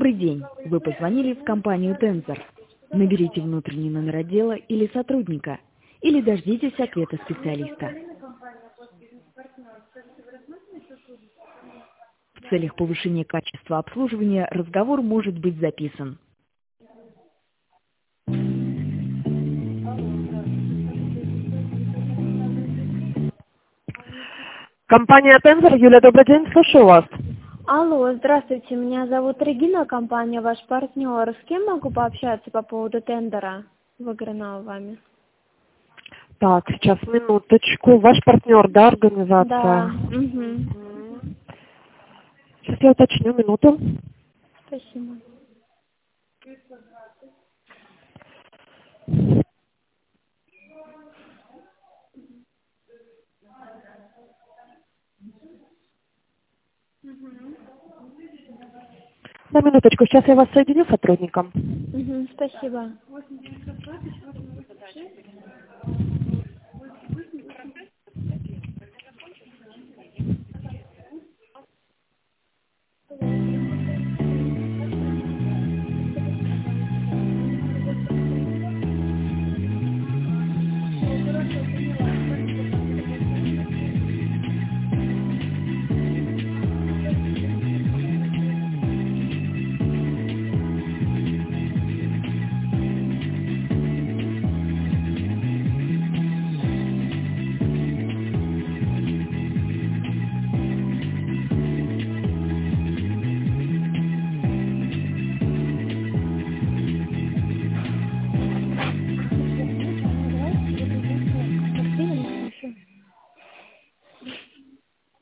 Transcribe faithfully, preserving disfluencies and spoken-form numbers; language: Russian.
Добрый день. Вы позвонили в компанию Tensor. Наберите внутренний номер отдела или сотрудника, или дождитесь ответа специалиста. В целях повышения качества обслуживания разговор может быть записан. Компания Tensor. Юля, добрый день, слушаю вас. Алло, здравствуйте, меня зовут Регина, компания ваш партнер. С кем могу пообщаться по поводу тендера, выигранного вами? Так, сейчас, минуточку. Ваш партнер, да, организация? Да. Угу. Сейчас я уточню, минуту. Спасибо. На минуточку, сейчас я вас соединю с сотрудником. Угу, спасибо.